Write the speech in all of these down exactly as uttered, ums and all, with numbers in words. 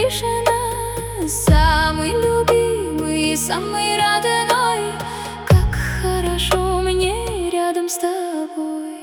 тишина. Самый любимый и самый родной, как хорошо мне рядом с тобой.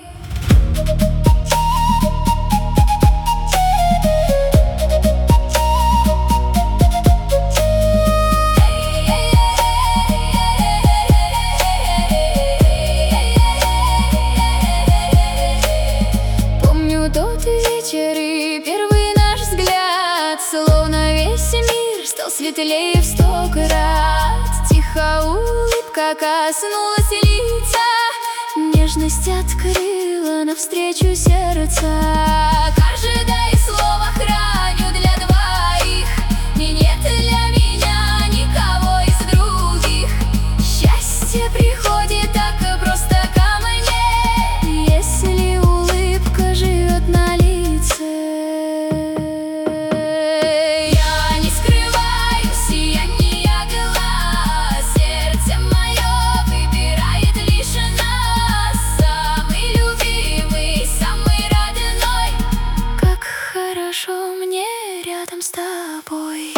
Помню тот вечер и первый наш взгляд, словно весь мир стал светлее в сто крат. Тихо улыбка коснулась лица, нежность открыла навстречу сердца. Каждое слово храню для двоих, и нет для меня никого из других. Счастье приходит так просто ко мне, если улыбка живет на лице. Я не скрываю сияния глаз, сердце мое выбирает лишь нас. Самый любимый, самый родной, как хорошо мне рядом с тобой.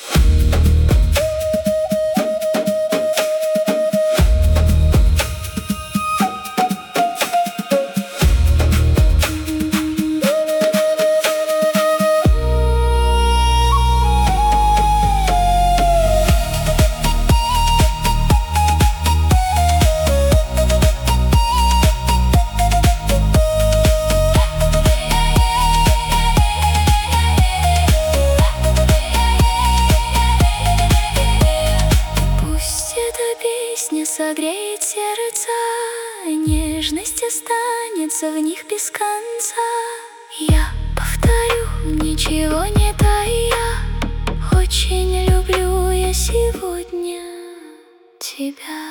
Песня согреет сердца, нежность останется в них без конца. Я повторю, ничего не тая, очень люблю я сегодня тебя.